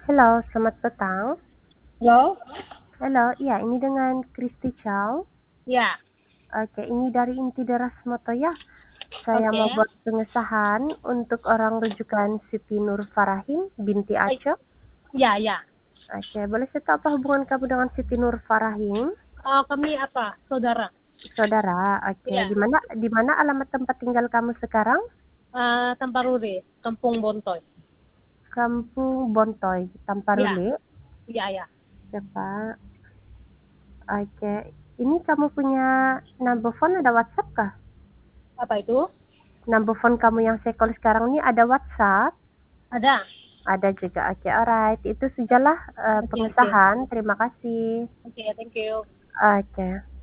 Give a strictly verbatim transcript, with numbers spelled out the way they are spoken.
Halo, selamat petang. Halo? Halo, iya ini dengan Kristi Chow. Ya. Oke, ini dari Inti Deras Moto ya. Saya Oke. mau buat pengesahan untuk orang rujukan Siti Nur Farahim binti Eh, Aco. Ya, ya. Oke, boleh saya tahu apa hubungan kamu dengan Siti Nur Farahim? Oh, kami apa? Saudara. Saudara, oke. Ya. Di mana di mana alamat tempat tinggal kamu sekarang? Uh, Tamparuri, Kampung Bontoy. Kampung Bontoy, Ya. Tamparule. Ya, ya. Ya, Pak. Oke. Ini kamu punya number phone, ada WhatsApp kah? Apa itu? Number phone kamu yang saya call sekarang ini ada WhatsApp? Ada. Ada juga. Oke, alright. Itu sajalah uh, Oke, oke. pengesahan. Terima kasih. Oke, thank you. Oke.